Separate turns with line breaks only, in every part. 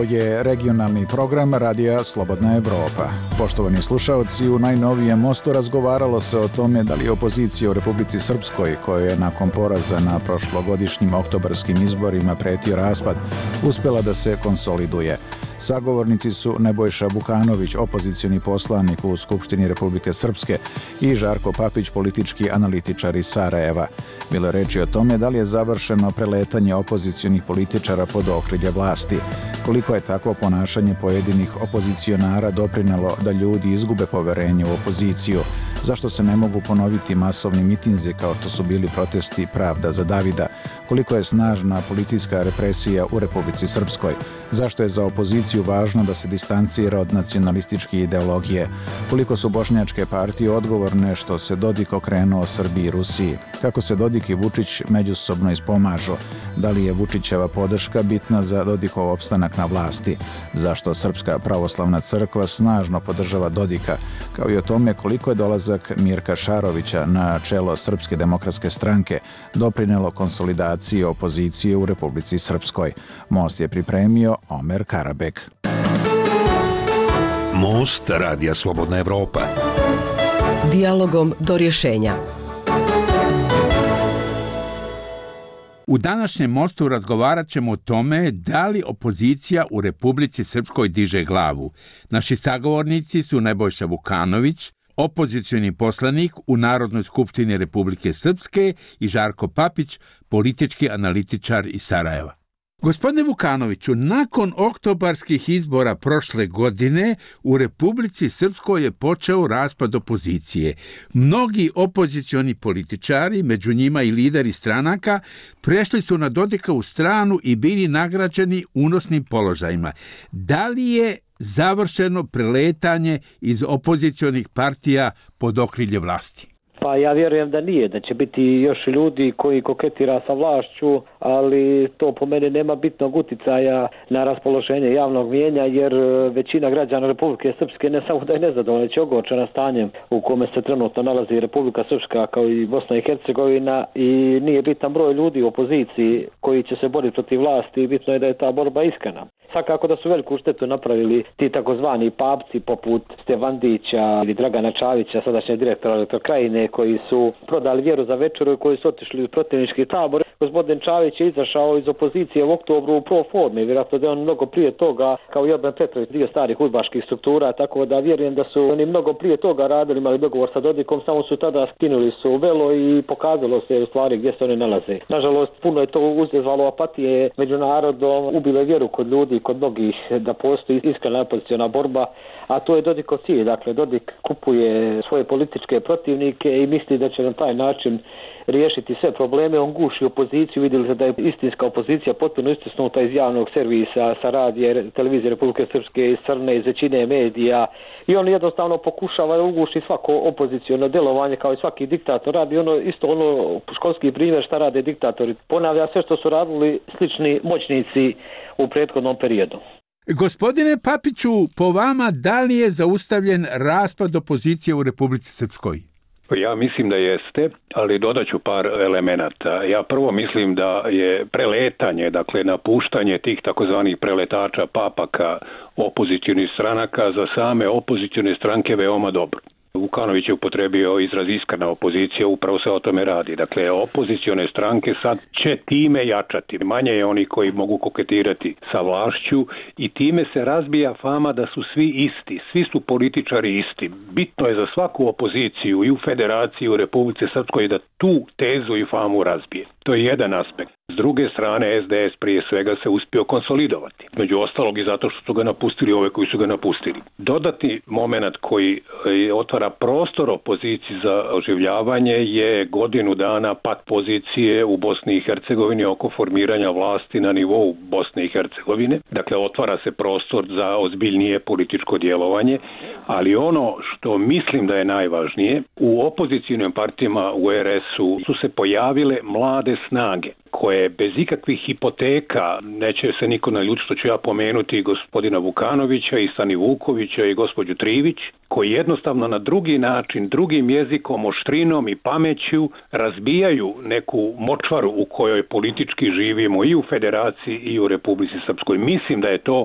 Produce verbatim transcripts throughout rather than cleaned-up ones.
Ovo je regionalni program Radija Slobodna Evropa. Poštovani slušaoci, u najnovijem Mostu razgovaralo se o tome da li opozicija u Republici Srpskoj, koja je nakon poraza na prošlogodišnjim oktobarskim izborima pretio raspad, uspela da se konsoliduje. Sagovornici su Nebojša Vukanović, opozicioni poslanik u Skupštini Republike Srpske, i Žarko Papić, politički analitičar iz Sarajeva. Bilo je reči o tome da li je završeno preletanje opozicionih političara pod okrilje vlasti, koliko je takvo ponašanje pojedinih opozicionara doprinelo da ljudi izgube poverenje u opoziciju, zašto se ne mogu ponoviti masovni mitinzi kao što su bili protesti Pravda za Davida, koliko je snažna policijska represija u Republici Srpskoj, zašto je za opoziciju važno da se distancira od nacionalističke ideologije, koliko su bošnjačke partije odgovorne što se Dodik okrenuo Srbiji i Rusiji, kako se Dodik i Vučić međusobno ispomažu, da li je Vučićeva podrška bitna za Dodikov opstanak na vlasti, zašto Srpska pravoslavna crkva snažno podržava Dodika, kao i o tome koliko je dolazak Mirka Šarovića na čelo Srpske demokratske stranke doprinelo konsolidaciji opozicije u Republici Srpskoj. Most je pripremio Omer Karabek.
Most Radija Slobodna Evropa.
Dijalogom do rješenja.
U današnjem Mostu razgovarat ćemo o tome da li opozicija u Republici Srpskoj diže glavu. Naši sagovornici su Nebojša Vukanović, opozicioni poslanik u Narodnoj skupštini Republike Srpske, i Žarko Papić, politički analitičar iz Sarajeva. Gospodine Vukanoviću, nakon oktobarskih izbora prošle godine u Republici Srpskoj je počeo raspad opozicije. Mnogi opozicioni političari, među njima i lideri stranaka, prešli su na Dodikovu stranu i bili nagrađeni unosnim položajima. Da li je završeno preletanje iz opozicionih partija pod okrilje vlasti?
Pa ja vjerujem da nije, da će biti još ljudi koji koketira sa vlašću, ali to po meni nema bitnog uticaja na raspoloženje javnog mijenja, jer većina građana Republike Srpske ne samo da je nezadovoljna, već je ogorčena stanjem u kome se trenutno nalazi Republika Srpska kao i Bosna i Hercegovina, i nije bitan broj ljudi u opoziciji koji će se boriti protiv vlasti, bitno je da je ta borba iskrena. Svakako da su veliku štetu napravili ti takozvani papci poput Stevandića ili Dragana Čavića, sadašnjeg direktora Elektrokrajine, koji su prodali vjeru za večeru i koji su otišli u protivnički tabor. Gospodin Čavić je izašao iz opozicije u oktobru u pro formi, vjerojatno da je on mnogo prije toga, kao i Orban Petrović, dio starih udbaških struktura, tako da vjerujem da su oni mnogo prije toga radili, imali dogovor sa Dodikom, samo su tada skinuli su velo i pokazalo se u stvari gdje se oni nalaze. Nažalost, puno je to uzezvalo apatije među narodom, ubilo vjeru kod ljudi, kod mnogih, da postoji iskrena opoziciona borba, a to je Dodikov cilj. Dakle, Dodik kupuje svoje političke protivnike i misli da će na taj način riješiti sve probleme. On guši opoziciju, vidjeli se da je istinska opozicija potpuno istisnuta iz javnog servisa, sa radije, televizije Republike Srpske, iz Crne, iz većine medija, i on jednostavno pokušava da uguši svako opoziciono djelovanje kao i svaki diktator radi. Ono isto ono školski primjer šta rade diktatori. Ponavlja sve što su radili slični moćnici u prethodnom periodu.
Gospodine Papiću, po vama, da li je zaustavljen raspad opozicije u Republici Srpskoj?
Ja mislim da jeste, ali dodat ću par elemenata. Ja prvo mislim da je preletanje, dakle napuštanje tih takozvanih preletača, papaka, opozicionih stranaka za same opozicione stranke veoma dobro. Vukanović je upotrebio izraz iskrena opozicija, upravo se o tome radi. Dakle, opozicione stranke sad će time jačati. Manje je oni koji mogu koketirati sa vlašću i time se razbija fama da su svi isti. Svi su političari isti. Bitno je za svaku opoziciju i u Federaciji, u Republici Srpskoj da tu tezu i famu razbije. To je jedan aspekt. S druge strane, S D S prije svega se uspio konsolidovati. Među ostalog i zato što su ga napustili ove koji su ga napustili. Dodatni moment koji otvara prostor opoziciji za oživljavanje je godinu dana pad pozicije u Bosni i Hercegovini oko formiranja vlasti na nivou Bosne i Hercegovine. Dakle, otvara se prostor za ozbiljnije političko djelovanje, ali ono što mislim da je najvažnije, u opozicijnim partijama u R S-u su se pojavile mlade snage koje bez ikakvih hipoteka, neće se niko naljutiti što ću ja pomenuti gospodina Vukanovića i Sani Vukovića i gospođu Trivić, koji jednostavno na drugi način, drugim jezikom, oštrinom i pameću razbijaju neku močvaru u kojoj politički živimo i u Federaciji i u Republici Srpskoj. Mislim da je to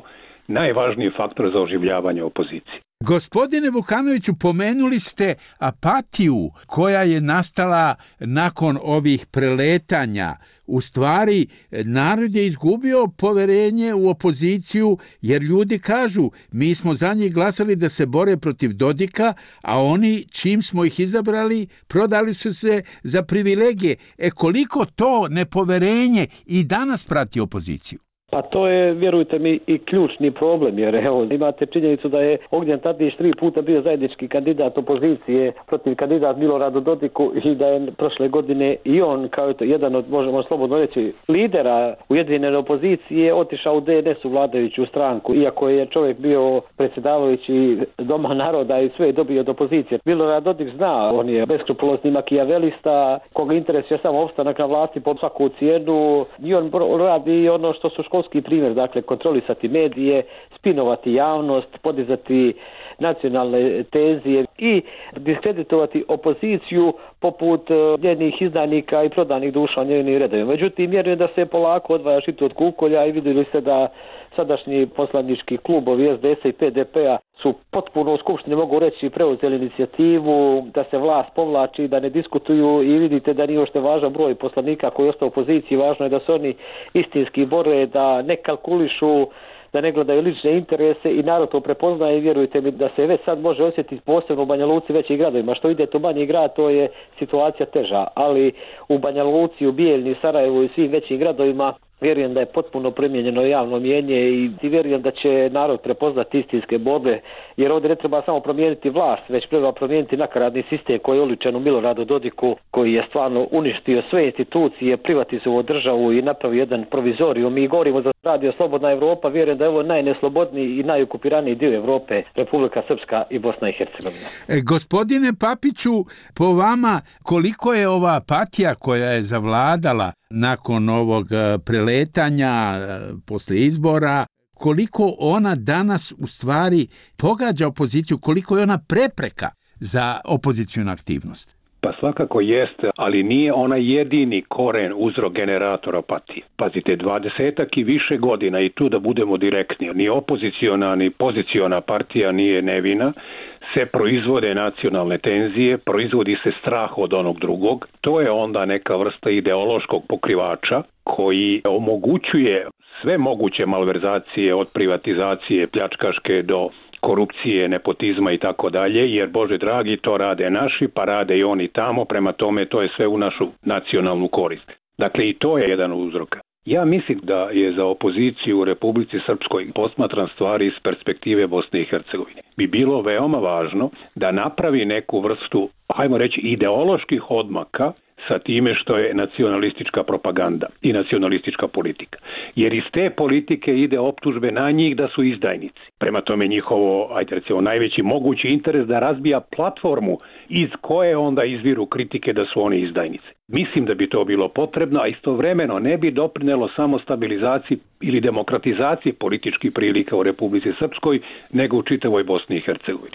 najvažniji faktor za oživljavanje opozicije.
Gospodine Vukanoviću, pomenuli ste apatiju koja je nastala nakon ovih preletanja. U stvari, narod je izgubio poverenje u opoziciju, jer ljudi kažu, mi smo za njih glasali da se bore protiv Dodika, a oni, čim smo ih izabrali, prodali su se za privilegije. E koliko to nepoverenje i danas prati opoziciju?
Pa to je, vjerujte mi, i ključni problem, jer evo, imate činjenicu da je Ognjen Tadić tri puta bio zajednički kandidat opozicije protiv kandidat Miloradu Dodiku i da je prošle godine i on, kao to jedan od, možemo slobodno reći, lidera ujedinjene opozicije, otišao u D N S u vladajuću stranku, iako je čovjek bio predsjedavajući Doma naroda i sve je dobio od opozicije. Milorad Dodik zna, on je beskrupulozni makijavelista, koga interesuje samo opstanak na vlasti po svaku cijenu i on radi ono što su školski primjer, dakle kontrolisati medije, spinovati javnost, podizati nacionalne tenzije i diskreditovati opoziciju poput njenih izdajnika i prodanih duša u njenim redovima. Međutim, vjerujem da se polako odvaja žito od kukolja i vidjeli se da sadašnji poslanički klubovi S D S i P D P-a su potpuno u skupštini, mogu reći, preuzeli inicijativu da se vlast povlači, da ne diskutuju i vidite da nije ošte važan broj poslanika koji je ostao u opoziciji. Važno je da se oni istinski bore, da ne kalkulišu, da ne gledaju lične interese i narod to prepoznaje i vjerujte mi da se već sad može osjetiti posebno u Banja Luci, većih gradovima. Što idete u manji grad, to je situacija teža, ali u Banja Luci, u Bijeljni, Sarajevu i svim većim gradovima vjerujem da je potpuno promijenjeno javno mnijenje i vjerujem da će narod prepoznati istinske borbe, jer ovdje ne treba samo promijeniti vlast, već treba promijeniti nakaradni sistem koji je oličen u Miloradu Dodiku, koji je stvarno uništio sve institucije, privatizovao državu i napravio jedan provizorijum. Mi govorimo za Radio Slobodna Evropa, vjerujem da je ovo najneslobodniji i najukupiraniji dio Evrope, Republika Srpska i Bosna i Hercegovina.
E, gospodine Papiću, po vama koliko je ova apatija koja je zavladala nakon ovog preletanja posle izbora, koliko ona danas u stvari pogađa opoziciju, koliko je ona prepreka za opozicijnu aktivnost?
Pa svakako jeste, ali nije ona jedini koren, uzrok, generator apatije. Pazite, dvadesetak i više godina, i tu da budemo direktni, ni opoziciona ni poziciona partija nije nevina, se proizvode nacionalne tenzije, proizvodi se strah od onog drugog. To je onda neka vrsta ideološkog pokrivača koji omogućuje sve moguće malverzacije od privatizacije pljačkaške do korupcije, nepotizma i tako dalje, jer Bože dragi, to rade naši, pa rade i oni tamo, prema tome to je sve u našu nacionalnu korist. Dakle, i to je jedan od uzroka. Ja mislim da je za opoziciju u Republici Srpskoj, posmatran stvari iz perspektive Bosne i Hercegovine, bi bilo veoma važno da napravi neku vrstu, hajmo reći, ideoloških odmaka sa time što je nacionalistička propaganda i nacionalistička politika. Jer iz te politike ide optužbe na njih da su izdajnici. Prema tome njihovo, ajde recimo, najveći mogući interes da razbija platformu iz koje onda izviru kritike da su oni izdajnici. Mislim da bi to bilo potrebno, a istovremeno ne bi doprinelo samo stabilizaciji ili demokratizaciji političkih prilika u Republici Srpskoj, nego u čitavoj Bosni i Hercegovini.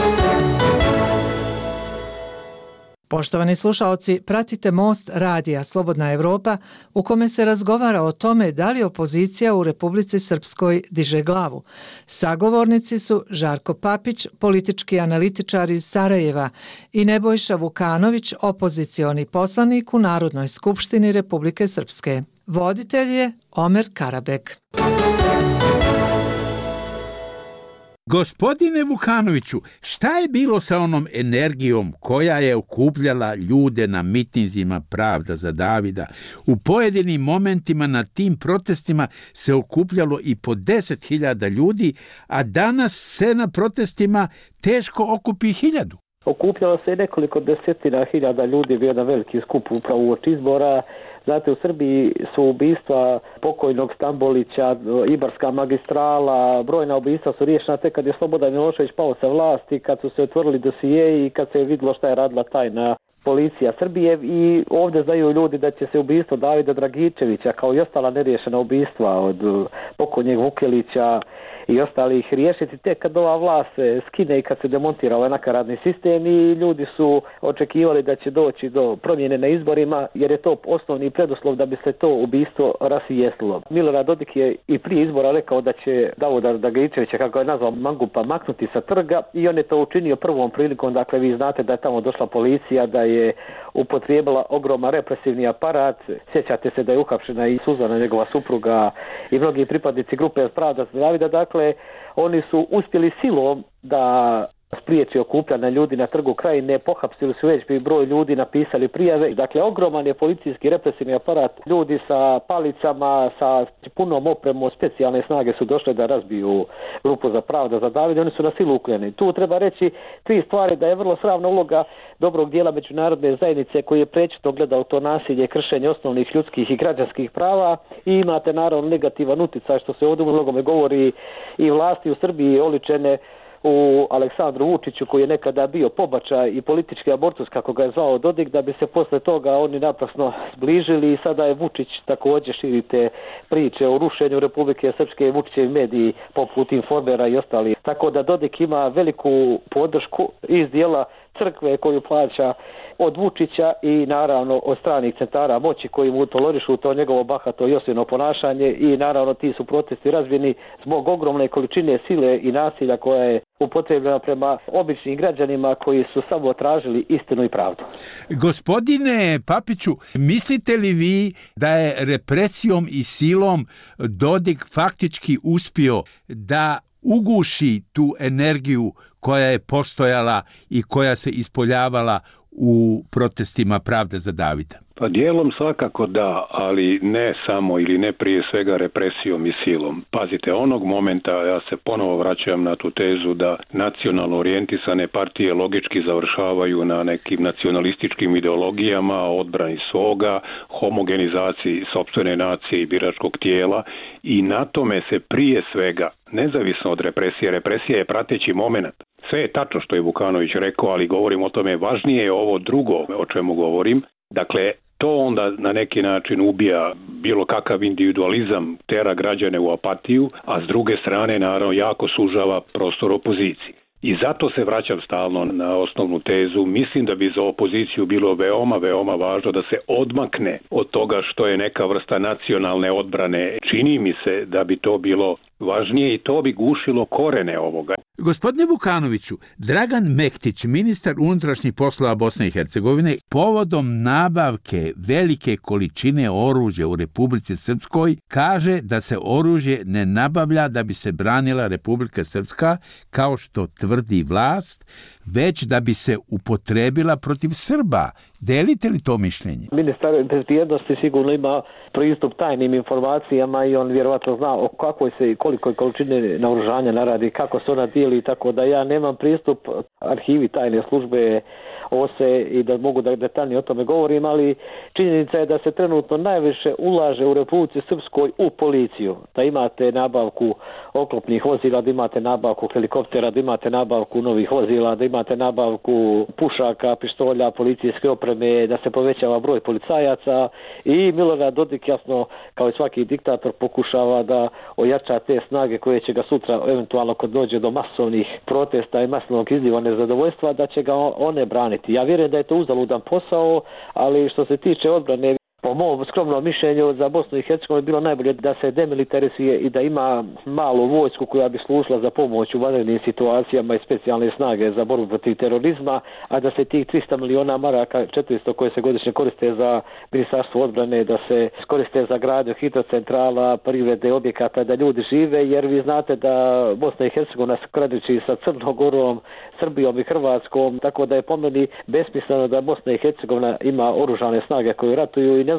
Poštovani slušaoci, pratite Most radija Slobodna Evropa u kome se razgovara o tome da li opozicija u Republici Srpskoj diže glavu. Sagovornici su Žarko Papić, politički analitičar iz Sarajeva, i Nebojša Vukanović, opozicioni poslanik u Narodnoj skupštini Republike Srpske. Voditelj je Omer Karabek.
Gospodine Vukanoviću, šta je bilo sa onom energijom koja je okupljala ljude na mitinzima Pravda za Davida? U pojedinim momentima na tim protestima se okupljalo i po deset hiljada ljudi, a danas se na protestima teško okupi hiljadu.
Okupljalo se nekoliko desetina hiljada ljudi, bio jedan veliki skup upravo uoči izbora. Znate, u Srbiji su ubistva pokojnog Stambolića, Ibarska magistrala, brojna ubistva su riješena tek kad je Slobodan Milošević pao sa vlasti, kad su se otvorili dosijeji i kad se je vidjelo šta je radila tajna policija Srbije i ovdje znaju ljudi da će se ubistvo Davida Dragičevića kao i ostala neriješena ubistva od pokojnjeg Vukelića i ostalih riješiti tek kad ova vlast se skine i kad se demontira ovaj nakaradni sistem i ljudi su očekivali da će doći do promjene na izborima jer je to osnovni preduslov da bi se to ubistvo rasvijetlilo. Milorad Dodik je i prije izbora rekao da će Davida Dragičevića, kako je nazvao, mangupa maknuti sa trga i on je to učinio prvom prilikom. Dakle, vi znate da je tamo došla policija, da je upotrijebila ogroman represivni aparat. Sjećate se da je uhapšena i Suzana, njegova supruga, i mnogi pripadnici grupe Pravda za Davida. Dakle, oni su uspjeli silom da spriječi okupljanja ljudi na trgu Krajine, pohapsili su već bi broj ljudi, napisali prijave. Dakle, ogroman je policijski represivni aparat, ljudi sa palicama, sa punom opremom, specijalne snage su došle da razbiju grupu za Pravda za Davida, oni su na silu ukljeni. Tu treba reći tri stvari, da je vrlo sramna uloga dobrog dijela međunarodne zajednice koji je prečito gledao to nasilje, kršenje osnovnih ljudskih i građanskih prava i imate naravno negativan utjecaj što se ovdje u mnogome govori i vlasti u Srbiji oličene u Aleksandru Vučiću koji je nekada bio pobačaj i politički abortus kako ga je zvao Dodik, da bi se posle toga oni naprasno zbližili i sada je Vučić također širite priče o rušenju Republike Srpske i Vučićevi mediji poput Informera i ostali. Tako da Dodik ima veliku podršku iz dijela crkve koju plaća od Vučića i naravno od stranih centara moći koji mu tolerišu to njegovo bahato i osilno ponašanje i naravno ti su protesti razbijeni zbog ogromne količine sile i nasilja koja je upotrebljena prema običnim građanima koji su samo tražili istinu i pravdu.
Gospodine Papiću, mislite li vi da je represijom i silom Dodik faktički uspio da uguši tu energiju koja je postojala i koja se ispoljavala u protestima Pravde za Davida?
Pa dijelom svakako da, ali ne samo ili ne prije svega represijom i silom. Pazite, onog momenta, ja se ponovo vraćam na tu tezu da nacionalno orijentisane partije logički završavaju na nekim nacionalističkim ideologijama, odbrani svoga, homogenizaciji sopstvene nacije i biračkog tijela i na tome se prije svega, nezavisno od represije, represija je prateći moment. Sve je tačno što je Vukanović rekao, ali govorim o tome, važnije je ovo drugo o čemu govorim. Dakle, to onda na neki način ubija bilo kakav individualizam, tera građane u apatiju, a s druge strane naravno jako sužava prostor opoziciji. I zato se vraćam stalno na osnovnu tezu. Mislim da bi za opoziciju bilo veoma, veoma važno da se odmakne od toga što je neka vrsta nacionalne odbrane. Čini mi se da bi to bilo važnije i to bi gušilo korene ovoga.
Gospodine Vukanoviću, Dragan Mektić, ministar unutrašnjih poslova Bosne i Hercegovine, povodom nabavke velike količine oružja u Republici Srpskoj, kaže da se oružje ne nabavlja da bi se branila Republika Srpska, kao što tvrdi vlast, već da bi se upotrebila protiv Srba. Delite li to mišljenje?
Ministar bezbjednosti sigurno ima pristup tajnim informacijama i on vjerovatno zna o kakvoj se i kolikoj količine naoružanja naradi, kako se ona dijeli, tako da ja nemam pristup arhivi tajne službe O S E i da mogu da detaljnije o tome govorim, ali činjenica je da se trenutno najviše ulaže u Republici Srpskoj u policiju. Da imate nabavku oklopnih vozila, da imate nabavku helikoptera, da imate nabavku novih vozila, da imate nabavku pušaka, pištolja, policijske opreme, da se povećava broj policajaca i Milorad Dodik, jasno, kao i svaki diktator, pokušava da ojača te snage koje će ga sutra, eventualno kad dođe do masovnih protesta i masovnog izliva nezadovoljstva, da će ga one braniti. Ja vjerujem da je to uzaludan posao, ali što se tiče odbrane, po mom skromnom mišljenju za Bosnu i Hercegovinu bilo najbolje da se demilitarizuje i da ima malu vojsku koja bi služila za pomoć u vanrednim situacijama i specijalne snage za borbu protiv terorizma, a da se tih trista miliona maraka, četiristo koje se godišnje koriste za ministarstvo odbrane, da se koriste za gradnju hidrocentrala, privrede objekata, da ljudi žive, jer vi znate da Bosna i Hercegovina se graniči sa Crnom Gorom, Srbijom i Hrvatskom, tako da je po meni besmisleno da Bosna i Hercegovina ima oružane snage koje ratuju i ne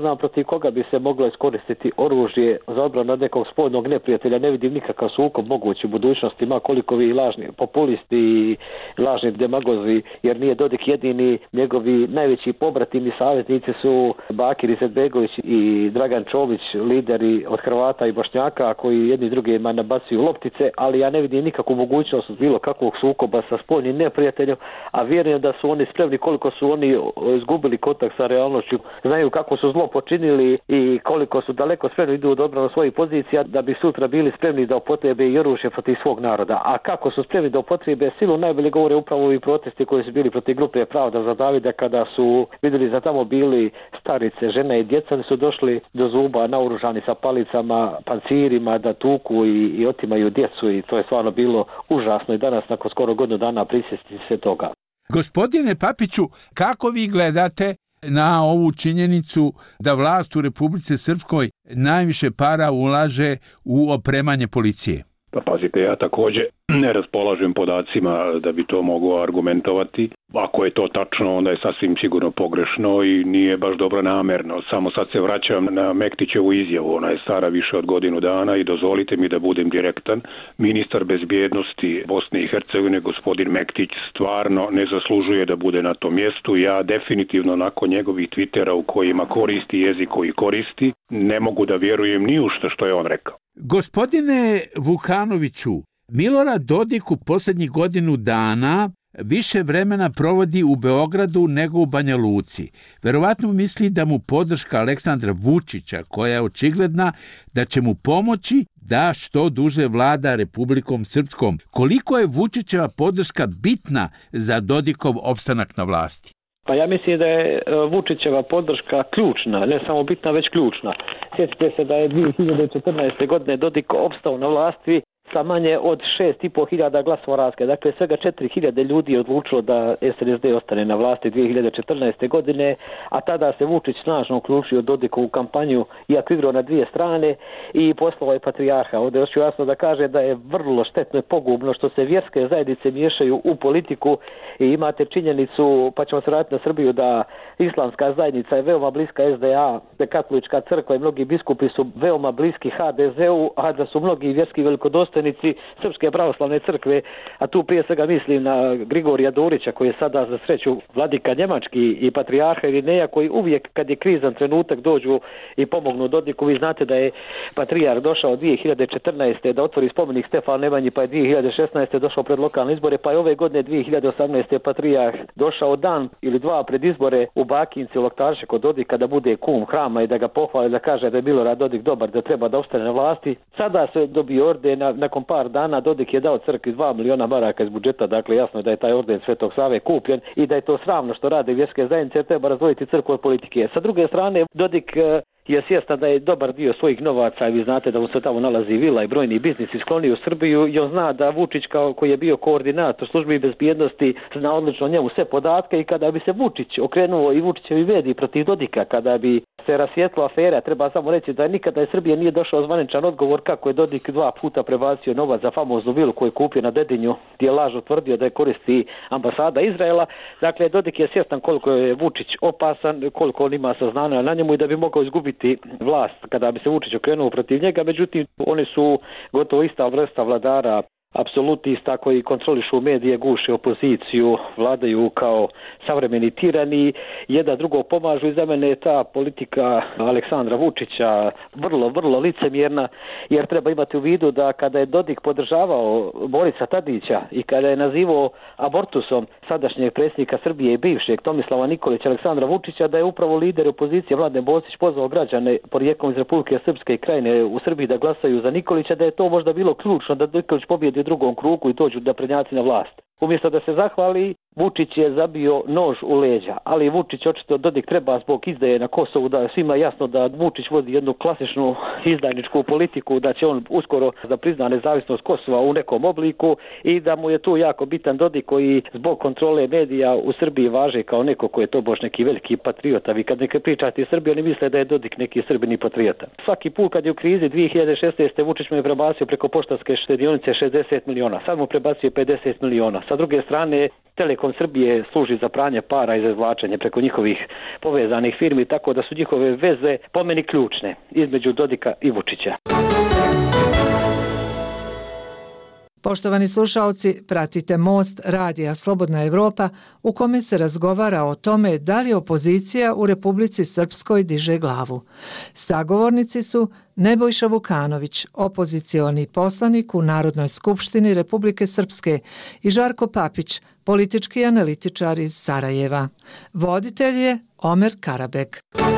znam protiv koga bi se moglo iskoristiti oružje za odbranu od nekog spoljnog neprijatelja. Ne vidim nikakav sukob mogući u budućnosti, ma koliko vi lažni populisti i lažni demagozi, jer nije Dodik jedini. Njegovi najveći pobratimi i saveznici su Bakir Izetbegović i Dragan Čović, lideri od Hrvata i Bošnjaka, koji jedni drugima nabacuju loptice, ali ja ne vidim nikakvu mogućnost bilo kakvog sukoba sa spoljnim neprijateljem, a vjerujem da su oni spremni, koliko su oni izgubili kontakt sa realnošću, znaju kako su zlo počinili i koliko su daleko spremni idu od odbrane svojih pozicija, da bi sutra bili spremni da upotrebe i oružje protiv svog naroda. A kako su spremni da upotrebe silu, najbolje govore upravo ovi protesti koji su bili protiv grupe Pravda za Davida, kada su vidjeli da tamo bili starice, žene i djeca, da su došli do zuba naoružani sa palicama, pancirima, da tuku i, i otimaju djecu, i to je stvarno bilo užasno i danas nakon skoro godinu dana prisjesti se toga.
Gospodine Papiću, kako vi gledate na ovu činjenicu da vlast u Republici Srpskoj najviše para ulaže u opremanje policije?
Pa pazite, ja također ne raspolažem podacima da bi to mogao argumentovati. Ako je to tačno, onda je sasvim sigurno pogrešno i nije baš dobro namerno. Samo sad se vraćam na Mektićevu izjavu, ona je stara više od godinu dana i dozvolite mi da budem direktan. Ministar bezbjednosti Bosne i Hercegovine, gospodin Mektić, stvarno ne zaslužuje da bude na tom mjestu. Ja definitivno nakon njegovih Twittera u kojima koristi jezik koji koristi, ne mogu da vjerujem ni u što što je on rekao.
Gospodine Vukanoviću, Milorad Dodik u posljednjih godinu dana više vremena provodi u Beogradu nego u Banja Luci. Verovatno misli da mu podrška Aleksandra Vučića, koja je očigledna da će mu pomoći da što duže vlada Republikom Srpskom. Koliko je Vučićeva podrška bitna za Dodikov opstanak na vlasti?
Pa ja mislim da je Vučićeva podrška ključna, ne samo bitna, već ključna. Sjetite se da je dvije hiljade četrnaeste. godine Dodik opstao na vlasti sa manje od šest i po hiljada glasova razlike. Dakle, svega četiri hiljade ljudi je odlučilo da S N S D ostane na vlasti dvije hiljade četrnaeste. godine, a tada se Vučić snažno uključio Dodikovu kampanju, iako igrao na dvije strane, i poslao je patrijarha. Ovdje još jasno da kaže da je vrlo štetno i pogubno što se vjerske zajednice miješaju u politiku, i imate činjenicu, pa ćemo se vratiti na Srbiju, da islamska zajednica je veoma bliska S D A, da katolička crkva i mnogi biskupi su veoma bliski H D Z U, a da su mnogi vjerski velikodostojnici Srpske pravoslavne crkve, a tu prije svega mislim na Grigorija Dorića, koji je sada za sreću vladika njemački, i patrijarha Irineja, koji uvijek kad je krizan trenutak dođu i pomognu Dodiku. Vi znate da je patrijarh došao dvije hiljade četrnaeste. da otvori spomenik Stefanu Nemanji, pa je dvije hiljade šesnaeste. došao pred lokalne izbore, pa je ove godine dvije hiljade osamnaeste. patrijarh došao dan ili dva pred izbore u Bakinci u Loktarše kod Dodika da bude kum hrama i da ga pohvali, da kaže da je Milorad Dodik dobar, da treba da ostane na vlasti. Sada se dobio orden, na, nakon par dana Dodik je dao crkvi dva miliona maraka iz budžeta, dakle jasno je da je taj orden Svetog Save kupljen i da je to sramno što rade vjerske zajednice, treba razdvojiti crkvu od politike. Sa druge strane, Dodik je svjestan da je dobar dio svojih novaca, i vi znate da mu se tamo nalazi vila i brojni biznisi, sklonio u Srbiju, i on zna da Vučić, kao koji je bio koordinator službi bezbjednosti, zna odlično njemu sve podatke, i kada bi se Vučić okrenuo i Vučićevi mediji protiv Dodika, kada bi se rasvijetlila afera, treba samo reći da nikada iz Srbije nije došao zvaničan odgovor kako je Dodik dva puta prebacio novac za famoznu vilu koju je kupio na Dedinju, gdje je lažno tvrdio da je koristi ambasada Izraela. Dakle, Dodik je svjestan koliko je Vučić opasan, koliko on ima saznanja na njemu i da bi mogao izgubiti vlast kada bi se Vučić okrenuo protiv njega. Međutim, oni su gotovo ista vrsta vladara, apsolutista koji kontrolišu medije, guše opoziciju, vladaju kao savremeni tirani, jedan drugo pomažu, i za mene je ta politika Aleksandra Vučića vrlo, vrlo licemjerna, jer treba imati u vidu da kada je Dodik podržavao Borisa Tadića i kada je nazivao abortusom sadašnjeg predsjednika Srbije i bivšeg Tomislava Nikolića, Aleksandra Vučića, da je upravo lider opozicije Mladen Bosić pozvao građane porijeklom iz Republike Srpske Krajine u Srbiji da glasaju za Nikolića, da je to možda bilo ključno da Nikolić pobjedi u drugom krugu i dođu da prednjaci na vlast. Umjesto da se zahvali, Vučić je zabio nož u leđa, ali Vučić očito Dodik treba zbog izdaje na Kosovu, da je svima jasno da Vučić vodi jednu klasičnu izdajničku politiku, da će on uskoro da prizna nezavisnost Kosova u nekom obliku, i da mu je tu jako bitan Dodik, koji zbog kontrole medija u Srbiji važe kao neko ko je to bož neki veliki patriota. Vi kad neke pričate iz Srbije, oni misle da je Dodik neki srbini patriota. Svaki put kad je u krizi dvije hiljade šesnaeste. Vučić mu je prebacio preko poštanske štedionice šezdeset miliona, sad mu prebacio pedeset miliona. Sa druge strane, Telekom Srbije služi za pranje para i za izvlačenje preko njihovih povezanih firmi, tako da su njihove veze po meni ključne između Dodika i Vučića.
Poštovani slušaoci, pratite Most radija Slobodna Evropa u kome se razgovara o tome da li opozicija u Republici Srpskoj diže glavu. Sagovornici su Nebojša Vukanović, opozicioni poslanik u Narodnoj skupštini Republike Srpske, i Žarko Papić, politički analitičar iz Sarajeva. Voditelj je Omer Karabek.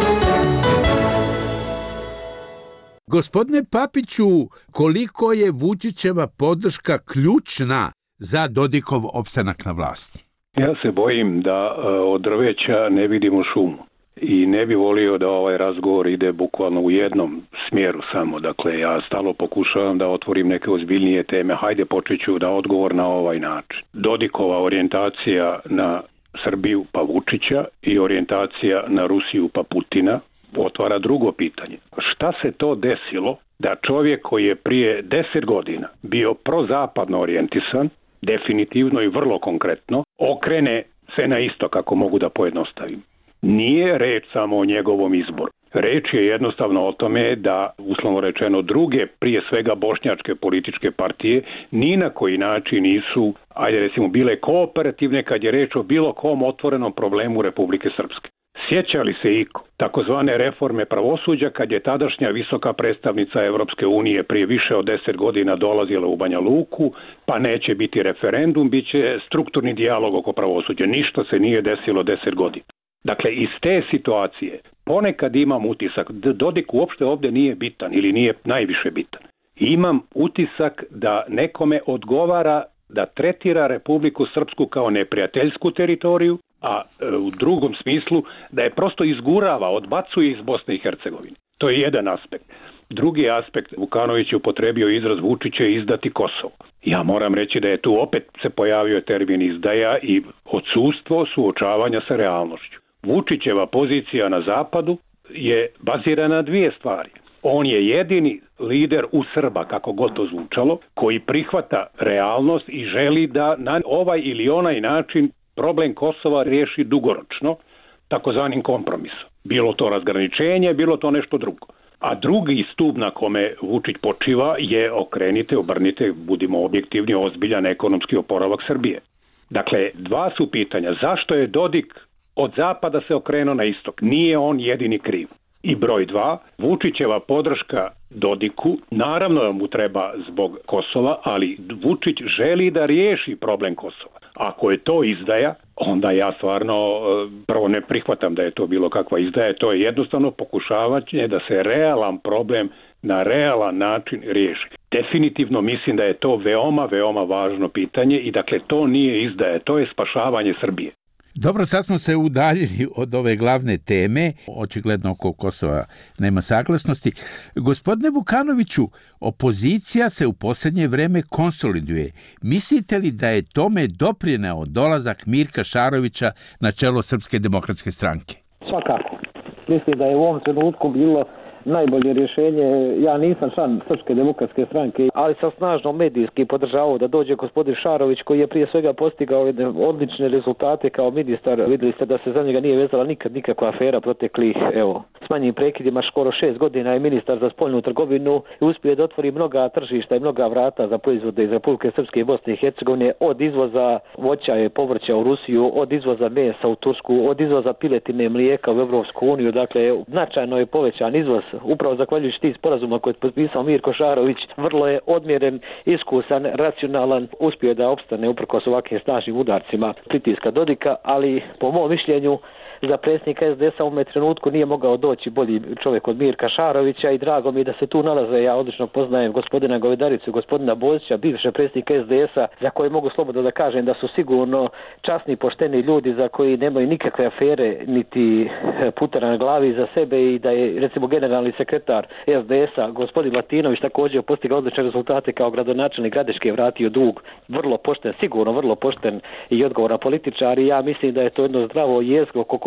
Gospodine Papiću, koliko je Vučićeva podrška ključna za Dodikov opstanak na vlasti?
Ja se bojim da od drveća ne vidimo šumu i ne bi volio da ovaj razgovor ide bukvalno u jednom smjeru samo. Dakle, ja stalo pokušavam da otvorim neke ozbiljnije teme. Hajde počeću da odgovor na ovaj način. Dodikova orijentacija na Srbiju pa Vučića i orijentacija na Rusiju pa Putina otvara drugo pitanje. Šta se to desilo da čovjek koji je prije deset godina bio prozapadno orijentisan, definitivno i vrlo konkretno, okrene se na isto, kako mogu da pojednostavim? Nije reč samo o njegovom izboru. Reč je jednostavno o tome da, uslovno rečeno, druge, prije svega bošnjačke političke partije, ni na koji način nisu, ajde recimo, bile kooperativne kad je reč o bilo kom otvorenom problemu Republike Srpske. Sjeća li se iko takozvane reforme pravosuđa kad je tadašnja visoka predstavnica Evropske unije prije više od deset godina dolazila u Banja Luku, pa neće biti referendum, bit će strukturni dijalog oko pravosuđa. Ništa se nije desilo deset godina. Dakle, iz te situacije ponekad imam utisak da Dodik uopšte ovdje nije bitan ili nije najviše bitan. Imam utisak da nekome odgovara da tretira Republiku Srpsku kao neprijateljsku teritoriju, a u drugom smislu da je prosto izgurava, odbacuje iz Bosne i Hercegovine. To je jedan aspekt. Drugi aspekt, Vukanović je upotrebio izraz Vučić će izdati Kosovo. Ja moram reći da je tu opet se pojavio termin izdaja i odsustvo suočavanja sa realnošću. Vučićeva pozicija na zapadu je bazirana na dvije stvari. On je jedini lider u Srba, kako god to zvučalo, koji prihvata realnost i želi da na ovaj ili onaj način problem Kosova riješi dugoročno, takozvanim kompromisom. Bilo to razgraničenje, bilo to nešto drugo. A drugi stup na kome Vučić počiva je okrenite, obrnite, budimo objektivni, ozbiljan ekonomski oporavak Srbije. Dakle, dva su pitanja. Zašto je Dodik od zapada se okrenuo na istok? Nije on jedini kriv. I broj dva, Vučićeva podrška Dodiku, naravno da mu treba zbog Kosova, ali Vučić želi da riješi problem Kosova. Ako je to izdaja, onda ja stvarno prvo ne prihvatam da je to bilo kakva izdaja, to je jednostavno pokušavanje da se realan problem na realan način riješi. Definitivno mislim da je to veoma, veoma važno pitanje i dakle to nije izdaja, to je spašavanje Srbije.
Dobro, sad smo se udaljili od ove glavne teme, očigledno oko Kosova nema saglasnosti. Gospodine Vukanoviću, opozicija se u posljednje vrijeme konsoliduje. Mislite li da je tome doprineo dolazak Mirka Šarovića na čelo Srpske demokratske stranke?
Svakako. Mislim da je u ovom trenutku bilo najbolje rješenje. Ja nisam član Srpske demokratske stranke, ali sam snažno medijski podržavao da dođe gospodin Šarović, koji je prije svega postigao jedne odlične rezultate kao ministar. Vidjeli ste da se za njega nije vezala nikad nikakva afera proteklih, evo, s manjim prekidima, skoro šest godina je ministar za spoljnu trgovinu i uspio da otvori mnoga tržišta i mnoga vrata za proizvode iz Republike Srpske i Bosne i Hercegovine, od izvoza voća i povrća u Rusiju, od izvoza mesa u Tursku, od izvoza piletine, mlijeka u Evropsku uniju. Dakle, značajno je povećan izvoz. Upravo zahvaljujući tih sporazuma koje je potpisao Mirko Šarović, vrlo je odmjeren, iskusan, racionalan, uspio da opstane uprkos ovakvim snažnim udarcima pritiska Dodika, ali po mom mišljenju za predsjednika es de es a u ovom trenutku nije mogao doći bolji čovjek od Mirka Šarovića i drago mi da se tu nalaze. Ja odlično poznajem gospodina Govedaricu, gospodina Bozića, bivše predsjednika es de es a, za koje mogu slobodno da kažem da su sigurno časni, pošteni ljudi za koji nemaju nikakve afere niti putera na glavi za sebe, i da je recimo generalni sekretar es de es a gospodin Latinović također postigao odlične rezultate kao gradonačelnik Gradiške, vratio dug, vrlo pošten, sigurno vrlo pošten i odgovoran političar, i ja mislim da je to jedno zdravo jezgro oko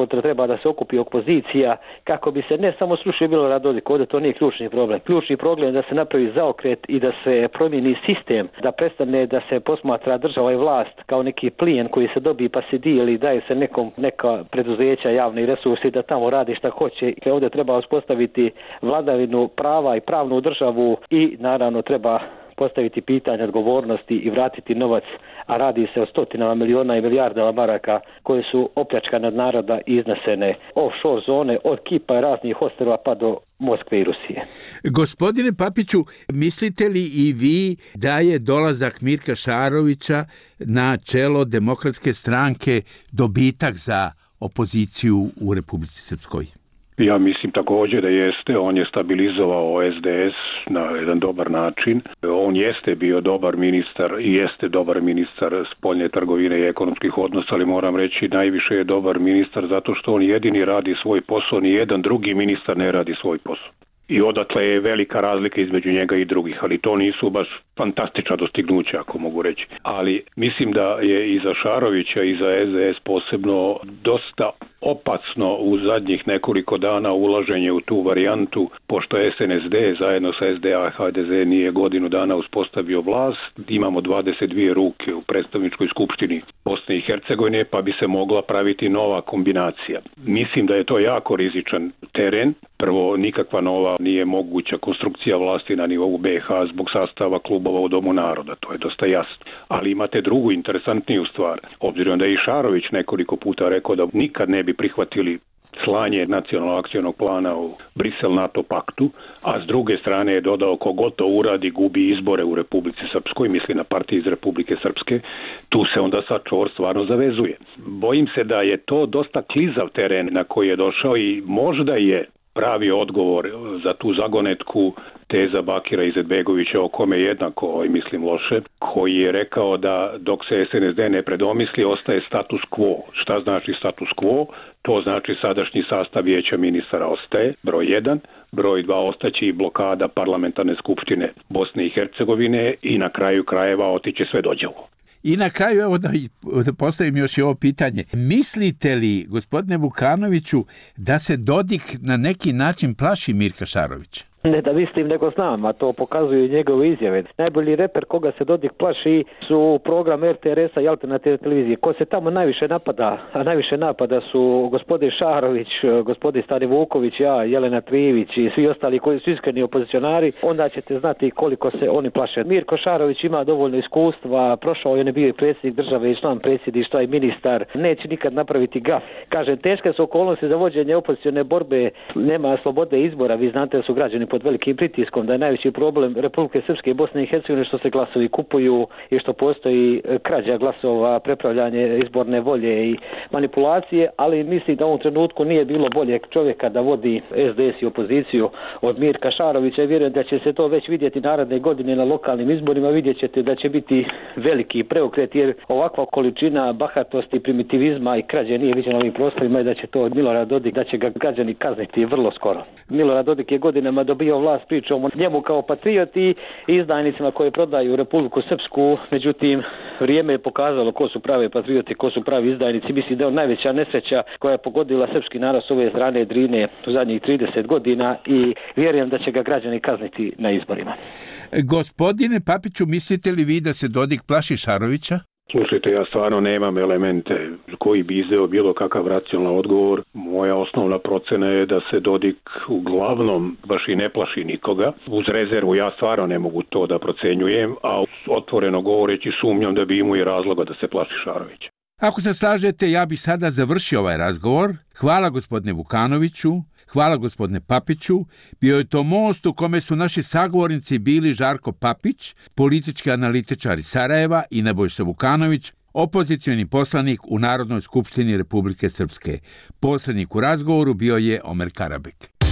sutra treba da se okupi opozicija kako bi se ne samo srušio Milorad Dodik, ovdje to nije ključni problem. Ključni problem je da se napravi zaokret i da se promijeni sistem, da prestane da se posmatra država i vlast kao neki plijen koji se dobije pa se dijeli, daje se nekom neka preduzeća, javni resursi da tamo radi šta hoće. Ovdje treba uspostaviti vladavinu prava i pravnu državu i naravno treba postaviti pitanje odgovornosti i vratiti novac, a radi se o stotinama miliona i milijardama maraka koje su opljačkane od naroda i iznesene offshore zone od Kipa i raznih ostrva pa do Moskve i Rusije.
Gospodine Papiću, mislite li i vi da je dolazak Mirka Šarovića na čelo Demokratske stranke dobitak za opoziciju u Republici Srpskoj?
Ja mislim također da jeste, on je stabilizovao es de es na jedan dobar način. On jeste bio dobar ministar i jeste dobar ministar spoljne trgovine i ekonomskih odnosa, ali moram reći najviše je dobar ministar zato što on jedini radi svoj posao, ni jedan drugi ministar ne radi svoj posao. I odatle je velika razlika između njega i drugih, ali to nisu baš fantastična dostignuća, ako mogu reći. Ali mislim da je i za Šarovića i za es de es posebno dosta opasno u zadnjih nekoliko dana ulaženje u tu varijantu, pošto es en es de zajedno sa es de a i ha de ze nije godinu dana uspostavio vlast. Imamo dvadeset dvije ruke u predstavničkoj skupštini Bosne i Hercegovine, pa bi se mogla praviti nova kombinacija. Mislim da je to jako rizičan teren. Prvo, nikakva nova nije moguća konstrukcija vlasti na nivou be ha zbog sastava klubova u Domu naroda, to je dosta jasno. Ali imate drugu interesantniju stvar. Obzirom da je i Šarović nekoliko puta rekao da nikad ne bi prihvatili slanje nacionalnog akcionog plana u Brisel NATO paktu, a s druge strane je dodao kogod to uradi gubi izbore u Republici Srpskoj, misli na partiju iz Republike Srpske, tu se onda sad čvor stvarno zavezuje. Bojim se da je to dosta klizav teren na koji je došao i možda je pravi odgovor za tu zagonetku teza Bakira Izetbegovića, o kome jednako mislim loše, koji je rekao da dok se es en es de ne predomisli ostaje status quo. Šta znači status quo? To znači sadašnji sastav vijeća ministara ostaje, broj jedan, broj dva ostaće i blokada parlamentarne skupštine Bosne i Hercegovine i na kraju krajeva otiće sve dođevo.
I na kraju, evo da, da postavim još i ovo pitanje. Mislite li, gospodine Vukanoviću, da se Dodik na neki način plaši Mirka Šarovića?
Ne da mislim, nego znam, a to pokazuju njegove izjave. Najbolji reper koga se Dodik plaši su program er te er es-a i alternativne televizije. Ko se tamo najviše napada, a najviše napada su gospodin Šarović, gospodin Stani Vuković, ja, Jelena Trijević i svi ostali koji su iskreni opozicionari, onda ćete znati koliko se oni plaše. Mirko Šarović ima dovoljno iskustva, prošao je, on je bio i predsjednik države i član predsjedništva i ministar, neće nikad napraviti gaf. Kažem, teške su okolnosti za vođenje opozicione borbe, nema slobode izbora, vi znate da su građani pod velikim pritiskom, da je najveći problem Republike Srpske i Bosne i Hercegovine što se glasovi kupuju i što postoji krađa glasova, prepravljanje izborne volje i manipulacije, ali mislim da u ovom trenutku nije bilo boljeg čovjeka da vodi es de es i opoziciju od Mirka Šarovića i vjerujem da će se to već vidjeti naredne godine na lokalnim izborima, vidjet ćete da će biti veliki preokret jer ovakva količina bahatosti, primitivizma i krađe nije viđena ovim prostorima i da će to od Milorada Dodik, da će ga građani kazniti vrlo skoro. Milorad Dodik je godinama dobio vlast pričom o njemu kao patrioti i izdajnicima koje prodaju Republiku Srpsku, međutim vrijeme je pokazalo ko su pravi patrioti, ko su pravi izdajnici. Mislim da je on najveća nesreća koja je pogodila srpski narod s ove strane Drine u zadnjih trideset godina i vjerujem da će ga građani kazniti na izborima.
Gospodine Papiću, mislite li vi da se Dodik plaši Šarovića?
Slušajte, ja stvarno nemam elemente koji bi izdeo bilo kakav racionalan odgovor. Moja osnovna procena je da se Dodik uglavnom baš i ne plaši nikoga. Uz rezervu ja stvarno ne mogu to da procenjujem, a otvoreno govoreći sumnjam da bi imao i razloga da se plaši Šarovića.
Ako se slažete, ja bih sada završio ovaj razgovor. Hvala gospodine Vukanoviću. Hvala gospodine Papiću. Bio je to most u kome su naši sagovornici bili Žarko Papić, politički analitičar iz Sarajeva i Nebojša Vukanović, opozicioni poslanik u Narodnoj skupštini Republike Srpske. Posrednik u razgovoru bio je Omer Karabek.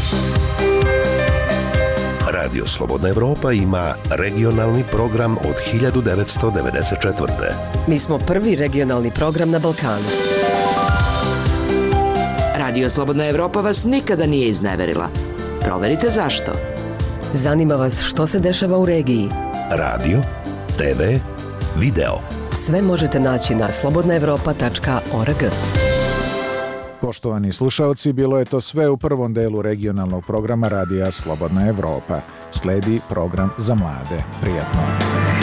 Radio Slobodna Evropa ima regionalni program od hiljadu devetsto devedeset četvrte.
Mi smo prvi regionalni program na Balkanu.
Radio Slobodna Evropa vas nikada nije izneverila. Proverite zašto.
Zanima vas što se dešava u regiji.
Radio, te ve, video.
Sve možete naći na slobodna evropa tačka org.
Poštovani slušaoci, bilo je to sve u prvom delu regionalnog programa radija Slobodna Evropa. Sledi program za mlade. Prijatno.